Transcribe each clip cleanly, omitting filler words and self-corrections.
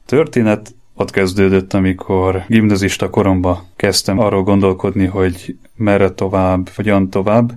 történet ott kezdődött, amikor gimnazista koromban kezdtem arról gondolkodni, hogy merre tovább, hogyan tovább,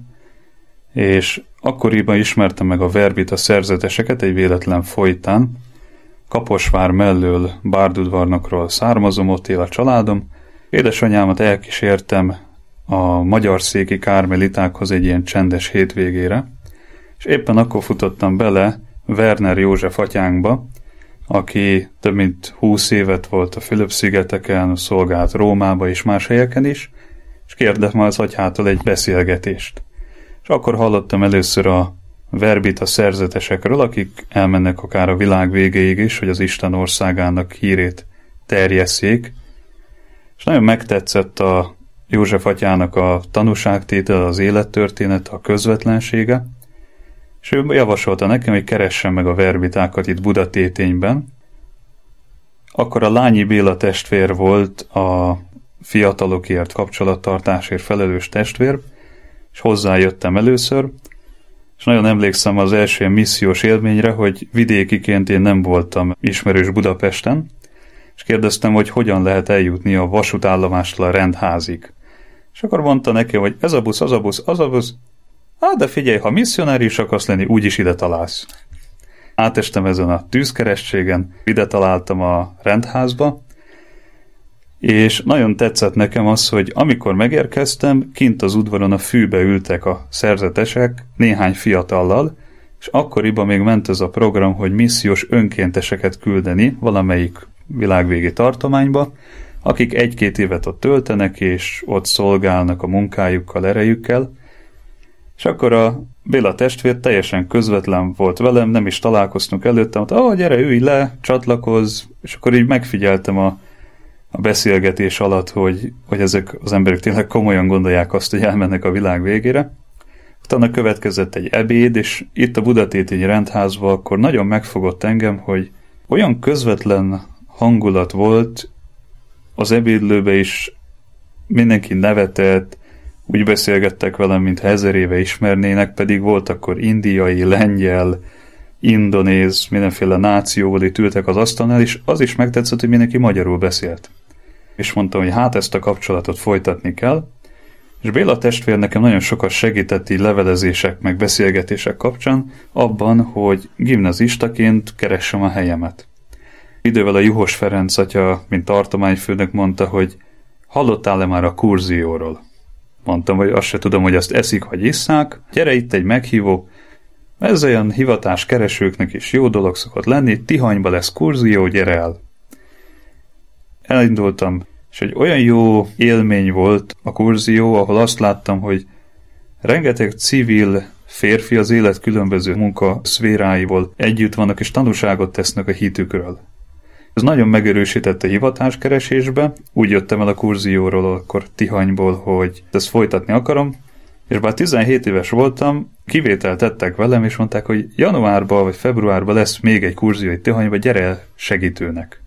és akkoriban ismertem meg a verbita szerzeteseket egy véletlen folytán. Kaposvár mellől Bárdudvarnokról származom, ott él a családom. Édesanyámat elkísértem a magyarszéki kármelitákhoz egy ilyen csendes hétvégére, és éppen akkor futottam bele Werner József atyánkba, aki több mint 20 évet volt a Fülöp-szigeteken, szolgált Rómába és más helyeken is, és kérdeztem az atyától egy beszélgetést. És akkor hallottam először a verbita szerzetesekről, akik elmennek akár a világ végéig is, hogy az Isten országának hírét terjesszék. És nagyon megtetszett a József atyának a tanúságtétel, az élettörténet, a közvetlensége, és ő javasolta nekem, hogy keressem meg a verbitákat itt Budatétényben. Akkor a Lányi Béla testvér volt a fiatalokért, kapcsolattartásért felelős testvér, és hozzájöttem először, és nagyon emlékszem az első missziós élményre, hogy vidékiként én nem voltam ismerős Budapesten, és kérdeztem, hogy hogyan lehet eljutni a vasútállomástól a rendházig. És akkor mondta neki, hogy ez a busz, az a busz, az a busz. Hát de figyelj, ha misszionárius akarsz lenni, úgyis ide találsz. Átestem ezen a tűzkeresztségen, ide találtam a rendházba, és nagyon tetszett nekem az, hogy amikor megérkeztem, kint az udvaron a fűbe ültek a szerzetesek néhány fiatallal, és akkoriban még ment ez a program, hogy missziós önkénteseket küldeni valamelyik világvégi tartományba, akik 1-2 évet ott töltenek, és ott szolgálnak a munkájukkal, erejükkel. És akkor a Béla testvér teljesen közvetlen volt velem, nem is találkoztunk előtte, mondta, gyere, ülj le, csatlakozz, és akkor így megfigyeltem a beszélgetés alatt, hogy ezek az emberek tényleg komolyan gondolják azt, hogy elmennek a világ végére. Utána következett egy ebéd, és itt a Budatétényi rendházban akkor nagyon megfogott engem, hogy olyan közvetlen hangulat volt az ebédlőbe is, mindenki nevetett, úgy beszélgettek velem, mintha 1000 éve ismernének, pedig volt akkor indiai, lengyel, indonéz, mindenféle nációból itt ültek az asztalnál, és az is megtetszett, hogy mindenki magyarul beszélt. És mondtam, hogy hát ezt a kapcsolatot folytatni kell, és Béla testvér nekem nagyon sokat segített így levelezések meg beszélgetések kapcsán abban, hogy gimnazistaként keressem a helyemet. Idővel a Juhos Ferenc atya, mint tartományfőnök mondta, hogy hallottál-e már a kurzióról? Mondtam, hogy azt se tudom, hogy azt eszik vagy isszák, gyere itt egy meghívó, ez olyan hivatáskeresőknek is jó dolog szokott lenni, Tihanyba lesz kurzió, gyere el. Elindultam, és egy olyan jó élmény volt a kurzió, ahol azt láttam, hogy rengeteg civil férfi az élet különböző munkaszféráiból együtt vannak, és tanúságot tesznek a hitükről. Ez nagyon megerősítette a hivatáskeresésbe, úgy jöttem el a kurzióról, akkor Tihanyból, hogy ezt folytatni akarom, és bár 17 éves voltam, kivételt tettek velem, és mondták, hogy januárban vagy februárban lesz még egy kurzió egy Tihanyba, gyere el segítőnek.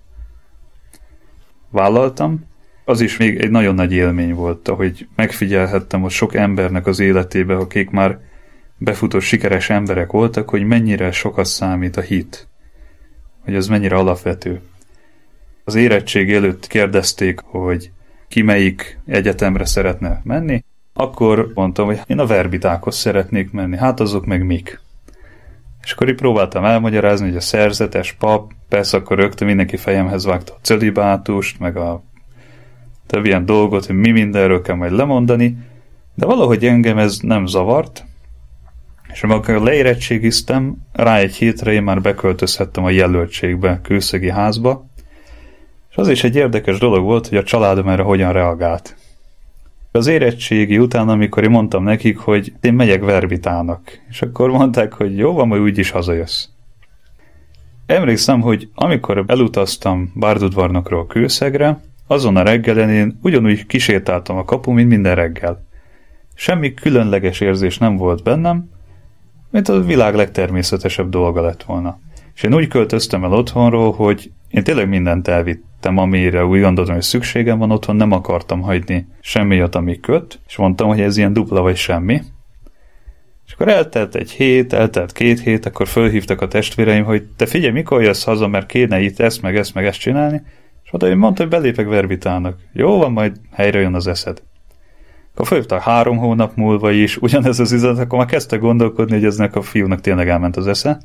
Vállaltam, az is még egy nagyon nagy élmény volt, ahogy megfigyelhettem, hogy sok embernek az életébe, akik már befutó sikeres emberek voltak, hogy mennyire sokat számít a hit, hogy ez mennyire alapvető. Az érettség előtt kérdezték, hogy ki melyik egyetemre szeretne menni, akkor mondtam, hogy én a verbitákhoz szeretnék menni, hát azok meg mik. És akkor így próbáltam elmagyarázni, hogy a szerzetes pap, persze akkor rögtön mindenki fejemhez vágta a cölibátust, meg a több ilyen dolgot, hogy mi mindenről kell majd lemondani, de valahogy engem ez nem zavart, és amikor leérettségiztem, rá egy hétre én már beköltözhettem a jelöltségbe, Kőszegi házba, és az is egy érdekes dolog volt, hogy a családom erre hogyan reagált. Az érettségi után, amikor én mondtam nekik, hogy én megyek verbitának, és akkor mondták, hogy jó van, majd úgyis hazajössz. Emlékszem, hogy amikor elutaztam Bárdudvarnokról Kőszegre, azon a reggelen én ugyanúgy kisétáltam a kapu, mint minden reggel. Semmi különleges érzés nem volt bennem, mint a világ legtermészetesebb dolga lett volna. És én úgy költöztem el otthonról, hogy én tényleg mindent elvittem, amire úgy gondoltam, hogy szükségem van otthon, nem akartam hagyni semmi olyat, ami köt, és mondtam, hogy ez ilyen dupla vagy semmi. És akkor eltelt egy hét, eltelt 2 hét, akkor fölhívtak a testvéreim, hogy te figyelj, mikor jössz haza, mert kéne itt ezt meg ezt csinálni, és oda én mondtam, hogy belépek Verbitának. Jó van, majd helyre jön az eszed. Akkor fölhívtak 3 hónap múlva is, ugyanez az üzenet, akkor már kezdtek gondolkodni, hogy eznek a fiúnak tényleg elment az esze.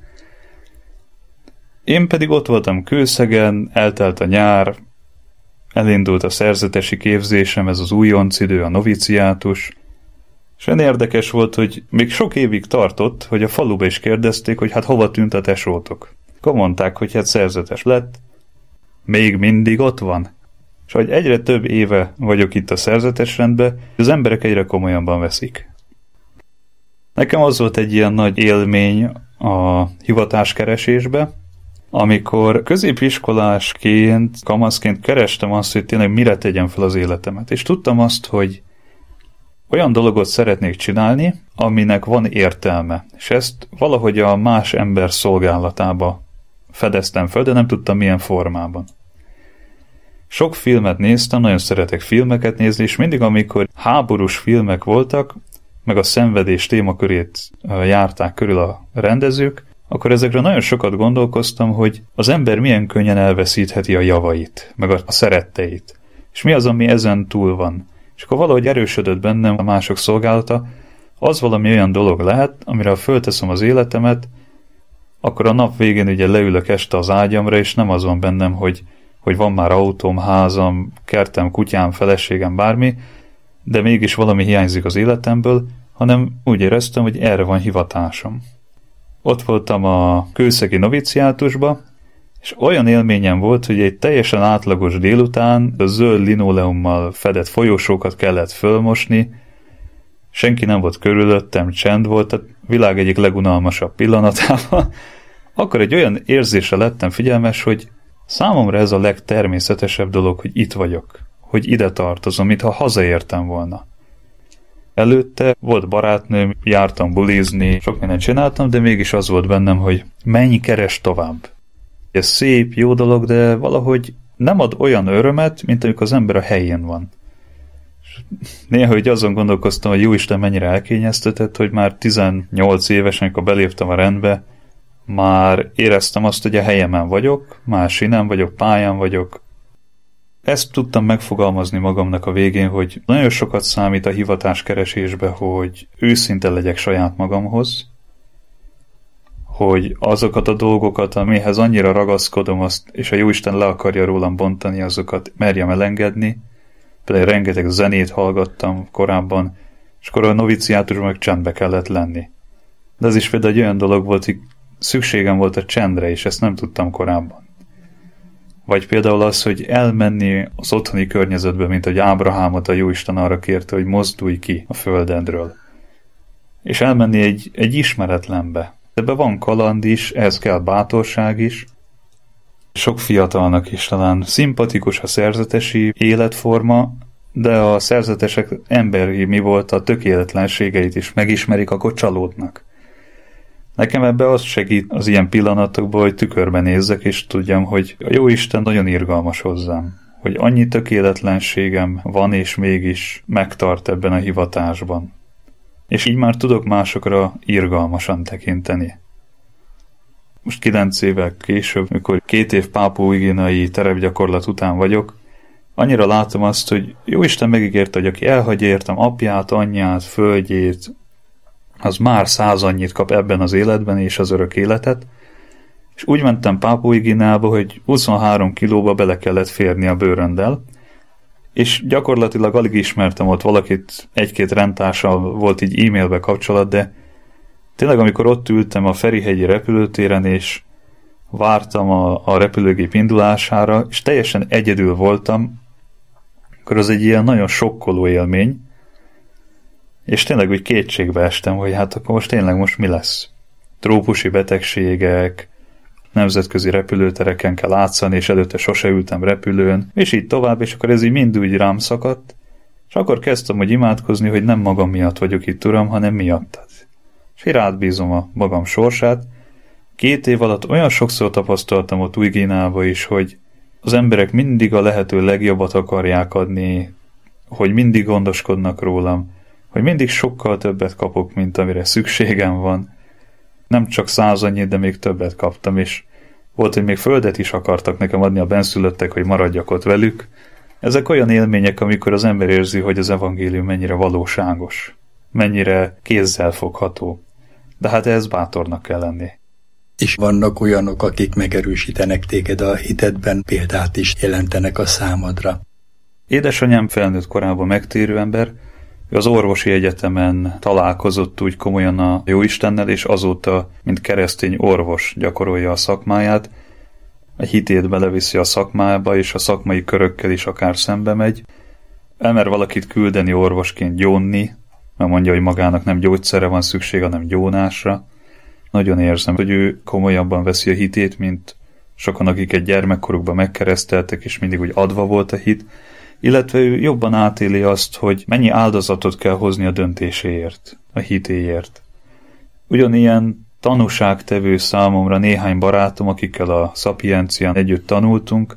Én pedig ott voltam Kőszegen, eltelt a nyár, elindult a szerzetesi képzésem, ez az újoncidő, a noviciátus, és olyan érdekes volt, hogy még sok évig tartott, hogy a faluba is kérdezték, hogy hát hova tűnt a tesótok. Akkor mondták, hogy hát szerzetes lett, még mindig ott van. És hogy egyre több éve vagyok itt a szerzetes rendben, az emberek egyre komolyabban veszik. Nekem az volt egy ilyen nagy élmény a hivatáskeresésbe, amikor középiskolásként, kamaszként kerestem azt, hogy tényleg mire tegyem fel az életemet. És tudtam azt, hogy olyan dolgot szeretnék csinálni, aminek van értelme. És ezt valahogy a más ember szolgálatába fedeztem föl, de nem tudtam milyen formában. Sok filmet néztem, nagyon szeretek filmeket nézni, és mindig, amikor háborús filmek voltak, meg a szenvedés témakörét járták körül a rendezők, akkor ezekre nagyon sokat gondolkoztam, hogy az ember milyen könnyen elveszítheti a javait, meg a szeretteit. És mi az, ami ezen túl van. És akkor valahogy erősödött bennem a mások szolgálata, az valami olyan dolog lehet, amire ha fölteszem az életemet, akkor a nap végén ugye leülök este az ágyamra, és nem az van bennem, hogy van már autóm, házam, kertem, kutyám, feleségem, bármi, de mégis valami hiányzik az életemből, hanem úgy éreztem, hogy erre van hivatásom. Ott voltam a kőszegi noviciátusba, és olyan élményem volt, hogy egy teljesen átlagos délután a zöld linoleummal fedett folyosókat kellett fölmosni, senki nem volt körülöttem, csend volt, a világ egyik legunalmasabb pillanatában. Akkor egy olyan érzésre lettem figyelmes, hogy számomra ez a legtermészetesebb dolog, hogy itt vagyok, hogy ide tartozom, mintha hazaértem volna. Előtte volt barátnőm, jártam bulizni, sok mindent csináltam, de mégis az volt bennem, hogy menj, keresd tovább. Ez szép, jó dolog, de valahogy nem ad olyan örömet, mint amikor az ember a helyén van. Néha hogy azon gondolkoztam, hogy jóisten mennyire elkényeztetett, hogy már 18 évesen, amikor beléptem a rendbe, már éreztem azt, hogy a helyemen vagyok, mási nem vagyok, pályán vagyok. Ezt tudtam megfogalmazni magamnak a végén, hogy nagyon sokat számít a hivatáskeresésbe, hogy őszinte legyek saját magamhoz, hogy azokat a dolgokat, amihez annyira ragaszkodom, azt, és a Jóisten le akarja rólam bontani, azokat merjem elengedni. Például rengeteg zenét hallgattam korábban, és akkor a noviciátusban meg csendbe kellett lenni. De ez is például egy olyan dolog volt, hogy szükségem volt a csendre, és ezt nem tudtam korábban. Vagy például az, hogy elmenni az otthoni környezetbe, mint hogy Ábrahámot a Jóisten arra kérte, hogy mozdulj ki a földedről. És elmenni egy ismeretlenbe. Ebben van kaland is, ehhez kell bátorság is. Sok fiatalnak is talán szimpatikus a szerzetesi életforma, de a szerzetesek emberi mi volt, a tökéletlenségeit is megismerik, akkor csalódnak. Nekem ebbe az segít az ilyen pillanatokban, hogy tükörben nézzek, és tudjam, hogy a Jóisten nagyon irgalmas hozzám. Hogy annyi tökéletlenségem van, és mégis megtart ebben a hivatásban. És így már tudok másokra irgalmasan tekinteni. Most 9 évvel később, mikor 2 év pápújguineai terepgyakorlat után vagyok, annyira látom azt, hogy Jóisten megígérte, hogy aki elhagyja értem apját, anyját, földjét, az már 100 annyit kap ebben az életben és az örök életet, és úgy mentem Pápúj-Guineába, hogy 23 kilóba bele kellett férni a bőröndel, és gyakorlatilag alig ismertem ott valakit, 1-2 rendtársal volt így e-mailbe kapcsolat, de tényleg amikor ott ültem a Ferihegyi repülőtéren, és vártam a repülőgép indulására, és teljesen egyedül voltam, akkor az egy ilyen nagyon sokkoló élmény, és tényleg úgy kétségbe estem, hogy hát akkor most mi lesz? Trópusi betegségek, nemzetközi repülőtereken kell átszállni, és előtte sose ültem repülőn, és így tovább, és akkor ez így mind úgy rám szakadt, és akkor kezdtem, hogy imádkozni, hogy nem magam miatt vagyok itt, Uram, hanem miattad. És én rád bízom a magam sorsát. 2 év alatt olyan sokszor tapasztaltam ott Új-Guineába is, hogy az emberek mindig a lehető legjobbat akarják adni, hogy mindig gondoskodnak rólam, hogy mindig sokkal többet kapok, mint amire szükségem van. Nem csak 100 annyit, de még többet kaptam, és volt, hogy még földet is akartak nekem adni a benszülöttek, hogy maradjak ott velük. Ezek olyan élmények, amikor az ember érzi, hogy az evangélium mennyire valóságos, mennyire kézzelfogható. De hát ehhez bátornak kell lenni. És vannak olyanok, akik megerősítenek téged a hitedben, példát is jelentenek a számodra. Édesanyám felnőtt korában megtérő ember, ő az orvosi egyetemen találkozott úgy komolyan a Jóistennel, és azóta, mint keresztény orvos gyakorolja a szakmáját, a hitét beleviszi a szakmába, és a szakmai körökkel is akár szembe megy. Elmer valakit küldeni orvosként gyónni, mert mondja, hogy magának nem gyógyszerre van szükség, hanem gyónásra. Nagyon érzem, hogy ő komolyabban veszi a hitét, mint sokan, akik egy gyermekkorukban megkereszteltek, és mindig úgy adva volt a hit, illetve ő jobban átéli azt, hogy mennyi áldozatot kell hozni a döntéséért, a hitéért. Ugyanilyen tanúságtevő számomra néhány barátom, akikkel a Szapiencián együtt tanultunk.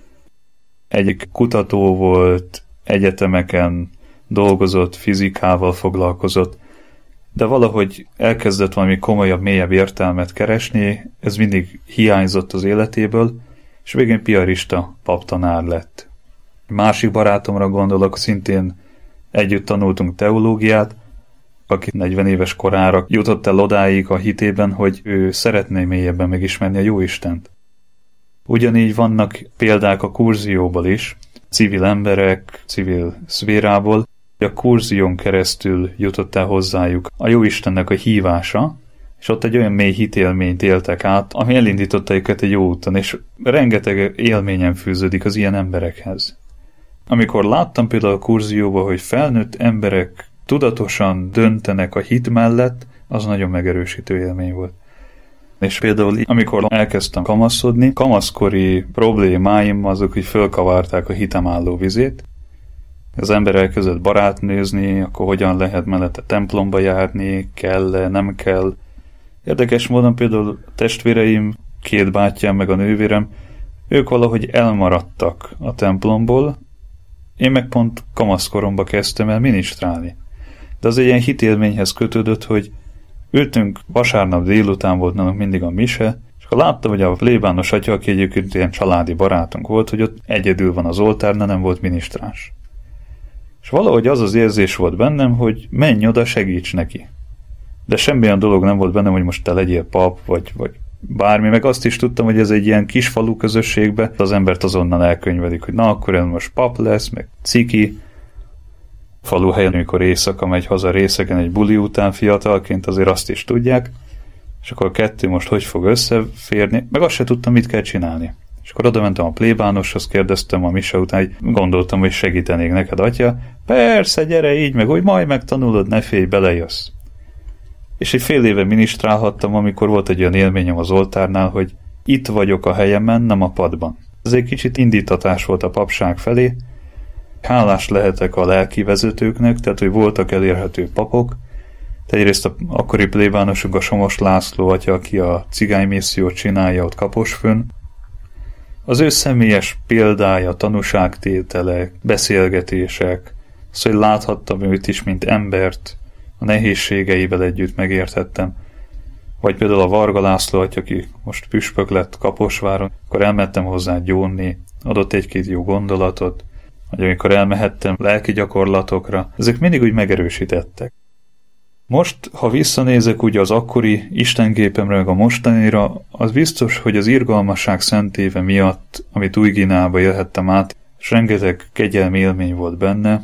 Egyik kutató volt, egyetemeken dolgozott, fizikával foglalkozott, de valahogy elkezdett valami komolyabb, mélyebb értelmet keresni, ez mindig hiányzott az életéből, és végén piarista paptanár lett. Másik barátomra gondolok, szintén együtt tanultunk teológiát, aki 40 éves korára jutott el odáig a hitében, hogy ő szeretné mélyebben megismerni a Jóistent. Ugyanígy vannak példák a kurzióból is, civil emberek, civil szférából, a kurzión keresztül jutott el hozzájuk a Jóistennek a hívása, és ott egy olyan mély hitélményt éltek át, ami elindította őket egy jó úton, és rengeteg élményen fűződik az ilyen emberekhez. Amikor láttam például a kurzióban, hogy felnőtt emberek tudatosan döntenek a hit mellett, az nagyon megerősítő élmény volt. És például amikor elkezdtem kamaszodni, kamaszkori problémáim azok, hogy fölkavarták a hitem álló vizét. Az ember elkezdett barátnőzni, akkor hogyan lehet mellette templomba járni, kell-e, nem kell. Érdekes módon például a testvéreim, 2 bátyám meg a nővérem, ők valahogy elmaradtak a templomból, én meg pont kamaszkoromba kezdtem el minisztrálni. De az egy ilyen hitélményhez kötődött, hogy ültünk, vasárnap délután volt nálunk mindig a mise, és akkor láttam, hogy a plébános atya, aki egyébként ilyen családi barátunk volt, hogy ott egyedül van az oltárnál, nem volt minisztráns. És valahogy az az érzés volt bennem, hogy menj oda, segíts neki. De semmilyen dolog nem volt bennem, hogy most te legyél pap, vagy bármi, meg azt is tudtam, hogy ez egy ilyen kis falu közösségbe, az embert azonnal elkönyvelik, hogy na, akkor ez most pap lesz, meg ciki. Falu helyen, amikor éjszaka megy haza részegen egy buli után fiatalként, azért azt is tudják, és akkor a kettő most hogy fog összeférni, meg azt se tudtam, mit kell csinálni. És akkor oda mentem a plébánoshoz, kérdeztem a mise után, hogy gondoltam, hogy segítenék neked, atya. Persze, gyere így, meg úgy majd megtanulod, ne félj, belejössz. És egy fél éve minisztrálhattam, amikor volt egy olyan élményem az oltárnál, hogy itt vagyok a helyemen, nem a padban. Ez egy kicsit indítatás volt a papság felé. Hálás lehetek a lelki vezetőknek, tehát hogy voltak elérhető papok. Egyrészt a akkori plébánosunk, a Somos László atya, aki a cigánymissziót csinálja ott Kaposfőn. Az ő személyes példája, tanúságtételek, beszélgetések, szóval láthattam őt is, mint embert, a nehézségeivel együtt megértettem. Vagy például a Varga László atya, aki most püspök lett Kaposváron, akkor elmentem hozzá gyónni, adott 1-2 jó gondolatot, vagy amikor elmehettem lelki gyakorlatokra, ezek mindig úgy megerősítettek. Most, ha visszanézek ugye az akkori istengépemre, meg a mostanira, az biztos, hogy az irgalmasság szentéve miatt, amit Új-Guineába élhettem át, és rengeteg kegyelmi élmény volt benne,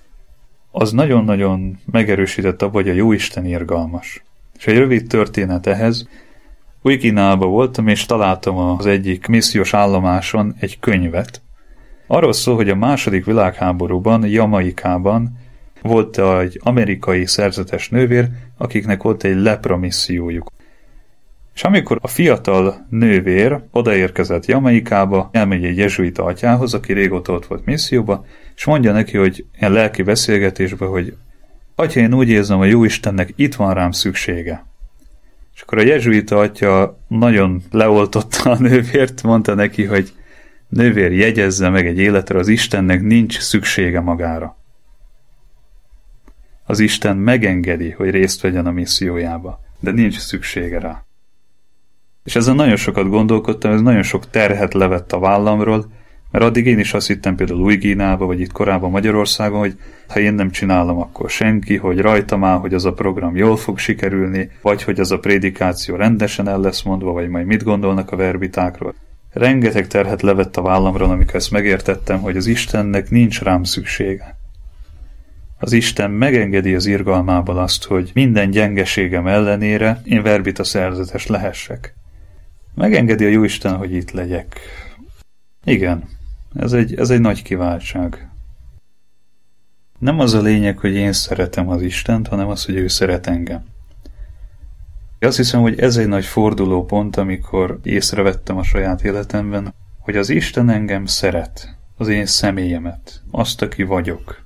az nagyon-nagyon megerősített abba, hogy a Jóisten irgalmas. És egy rövid történet ehhez. Új-Guineában voltam, és találtam az egyik missziós állomáson egy könyvet. Arról szól, hogy a II. Világháborúban, Jamaikában volt egy amerikai szerzetes nővér, akiknek volt egy lepra missziójuk. És amikor a fiatal nővér odaérkezett Jamaikába, elmegy egy jezsuita atyához, aki régóta ott volt misszióba, és mondja neki, hogy ilyen lelki beszélgetésben, hogy atya, én úgy érzem, a Jóistennek itt van rám szüksége. És akkor a jezsuita atya nagyon leoltotta a nővért, mondta neki, hogy nővér, jegyezze meg egy életre, az Istennek nincs szüksége magára. Az Isten megengedi, hogy részt vegyen a missziójába, de nincs szüksége rá. És ezen nagyon sokat gondolkodtam, ez nagyon sok terhet levett a vállamról, mert addig én is azt hittem például Új-Guineában, vagy itt korábban Magyarországon, hogy ha én nem csinálom, akkor senki, hogy rajtam áll, hogy az a program jól fog sikerülni, vagy hogy az a prédikáció rendesen el lesz mondva, vagy majd mit gondolnak a verbitákról. Rengeteg terhet levett a vállamról, amikor ezt megértettem, hogy az Istennek nincs rám szüksége. Az Isten megengedi az irgalmából azt, hogy minden gyengeségem ellenére én verbita szerzetes lehessek. Megengedi a Jóisten, hogy itt legyek. Igen, ez egy nagy kiváltság. Nem az a lényeg, hogy én szeretem az Istent, hanem az, hogy ő szeret engem. Azt hiszem, hogy ez egy nagy fordulópont, amikor észrevettem a saját életemben, hogy az Isten engem szeret, az én személyemet, azt, aki vagyok.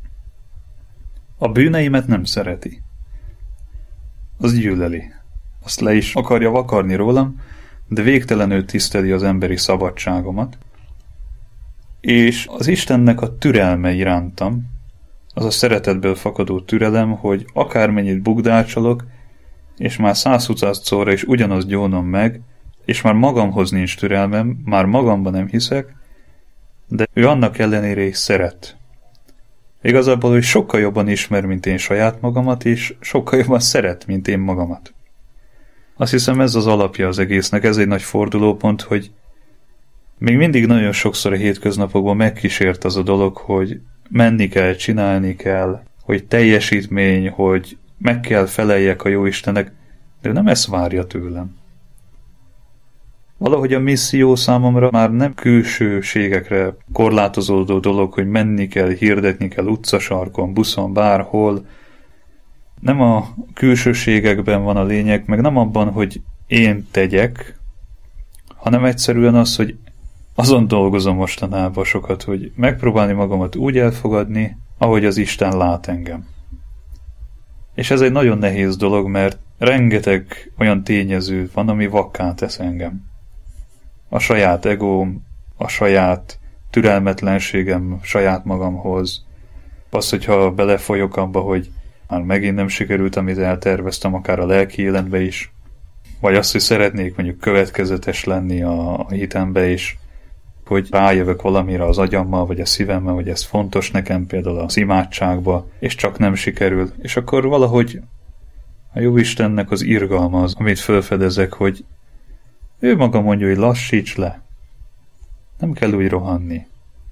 A bűneimet nem szereti. Az gyűlöli. Azt le is akarja vakarni rólam, de végtelenül tiszteli az emberi szabadságomat. És az Istennek a türelme irántam, az a szeretetből fakadó türelem, hogy akármennyit bugdácsolok, és már 120-szorra is ugyanazt gyónom meg, és már magamhoz nincs türelmem, már magamban nem hiszek, de ő annak ellenére is szeret. Igazából ő sokkal jobban ismer, mint én saját magamat, és sokkal jobban szeret, mint én magamat. Azt hiszem, ez az alapja az egésznek, ez egy nagy fordulópont, hogy még mindig nagyon sokszor a hétköznapokban megkísért az a dolog, hogy menni kell, csinálni kell, hogy teljesítmény, hogy meg kell feleljek a Jóistennek, de ő nem ezt várja tőlem. Valahogy a misszió számomra már nem külsőségekre korlátozódó dolog, hogy menni kell, hirdetni kell utcasarkon, buszon, bárhol. Nem a külsőségekben van a lényeg, meg nem abban, hogy én tegyek, hanem egyszerűen az, hogy azon dolgozom mostanában sokat, hogy megpróbálni magamat úgy elfogadni, ahogy az Isten lát engem. És ez egy nagyon nehéz dolog, mert rengeteg olyan tényező van, ami vakká tesz engem. A saját egóm, a saját türelmetlenségem saját magamhoz, az, hogyha belefolyok abba, hogy már megint nem sikerült, amit elterveztem, akár a lelki életbe is, vagy azt, hogy szeretnék mondjuk következetes lenni a hitembe is, hogy rájövök valamire az agyammal, vagy a szívemmel, hogy ez fontos nekem például az imádságba, és csak nem sikerül. És akkor valahogy a Jóistennek az irgalma az, amit felfedezek, hogy ő maga mondja, hogy lassíts le. Nem kell úgy rohanni.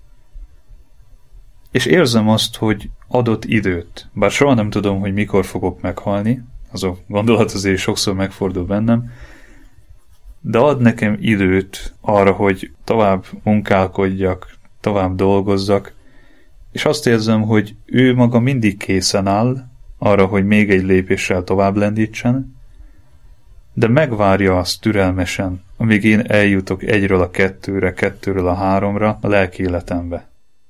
És érzem azt, hogy adott időt, bár soha nem tudom, hogy mikor fogok meghalni, az a gondolat azért sokszor megfordul bennem, de ad nekem időt arra, hogy tovább munkálkodjak, tovább dolgozzak, és azt érzem, hogy ő maga mindig készen áll arra, hogy még egy lépéssel tovább lendítsen, de megvárja azt türelmesen, amíg én eljutok 1-ről a 2-re, 2-ről a 3-ra a lelki életembe.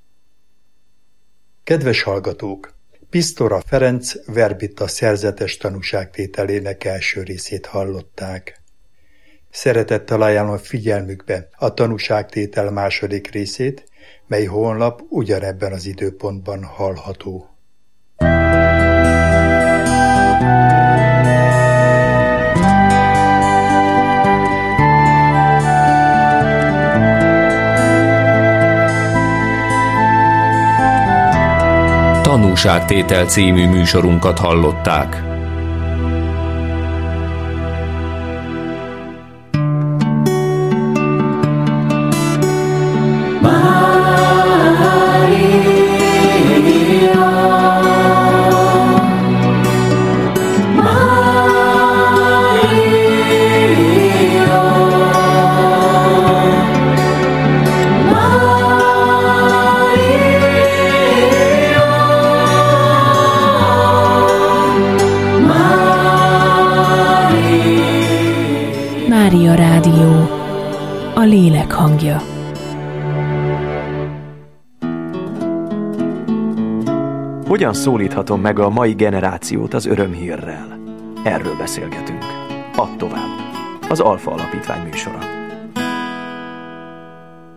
Kedves hallgatók! Pisztora Ferenc verbita szerzetes tanúságtételének első részét hallották. Szeretettel ajánlom figyelmükbe a tanúságtétel második részét, mely holnap ugyanebben az időpontban hallható. Tanúságtétel című műsorunkat hallották. Mária Rádió, a lélek hangja. Hogyan szólíthatom meg a mai generációt az örömhírrel? Erről beszélgetünk. Add tovább. Az Alfa Alapítvány műsora.